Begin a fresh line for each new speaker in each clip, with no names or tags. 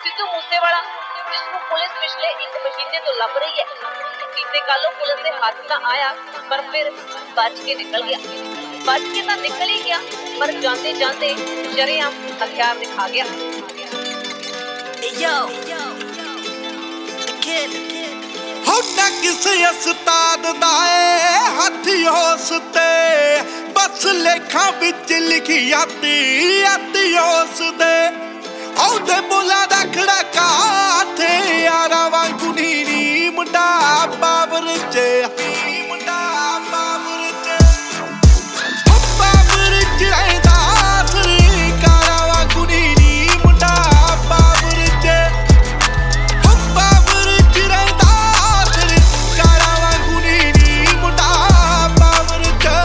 सिद्धू मूसेवाला जिसको पुलिस पिछले 1 महीने तो लभ रही है, बीते कल पुलिस के हाथ ना आया पर फिर बच के निकल गया। बच के तो निकल ही गया पर जाते जाते शरेआम हथियार दिखा गया।
होना किसे उस्ताद दा हथ होस ते बस लेखा विच लिखी आती होस दे औदे बोला दा खड़का थे यारा वांगू नी मुंडा पावर च मुंडा पावर च पावर च रहदा सरकारा वांगू नी मुंडा पावर च पावर च रहदा सरकारा वांगू नी मुंडा पावर च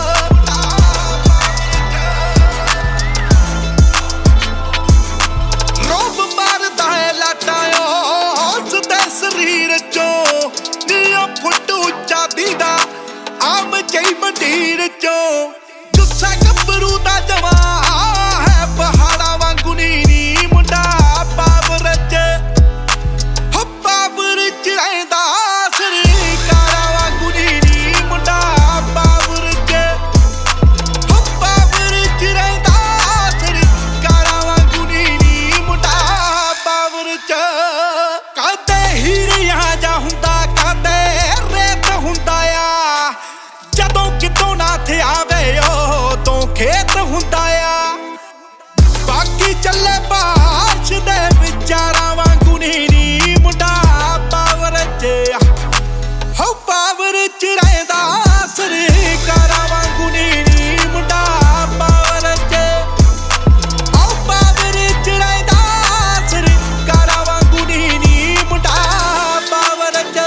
रोब मारदा है लाटायो हौसदे शरीर चों नीओ फुट उच्चा दीदा आम जई मंडीर चों गुस्सा गब्बरू दा जवा है पहाड़ा वांगू नी मुंडा पावर च हो पावर च रहदा सरकारा वांगू नी मुंडा पावर च हो पावर च रहदा सरकारा वांगू नी मुंडा पावर च कदे हीरिया जा हुंदा कदे रेत हुंदा आ जदों कितों ना थे आवे तो खेत हुंदा आ बाकी चले बाश दे विचारा वांगू नी मुंडा पावर च हो पावर च रहदा सरकारा वांगू नी मुंडा पावर च हो पावर च रहदा सरकारा वांगू नी मुंडा पावर च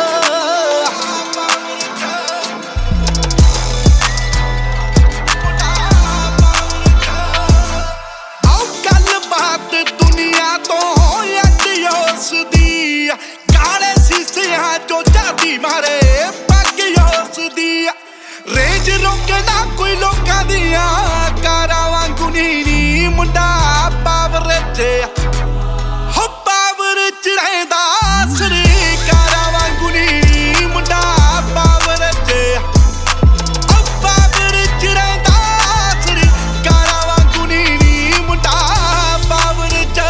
आओ गल बात दुनिया तो होस दी काले शीशियां चो जाती मारे पग होस दी रेंज रोके ना कोई लोकां दियां कारा वांगू नी मुंडा पावर च हो पावर च रहदा सरकारा वांगू नी मुंडा पावर च हो पावर च रहदा सरकारा वांगू नी मुंडा पावर च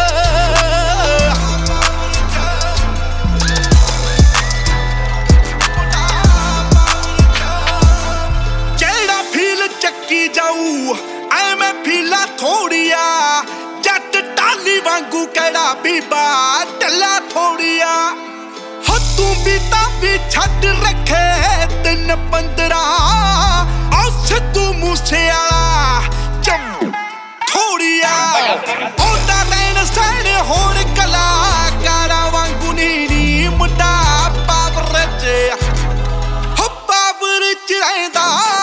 जेड़ा फील चक्की जाऊ ऐवें फीला थोड़िया जट टाली वांगू केड़ा बीबा टल्ला थोड़िया हो तू भी ताबी छड़ रखे 3-15 औ सिद्धू मूसेवाला चम थोड़िया ओदा रैन सैन होर कलाकारा वांगू नी मुंडा पावर च हो पावर च रहदा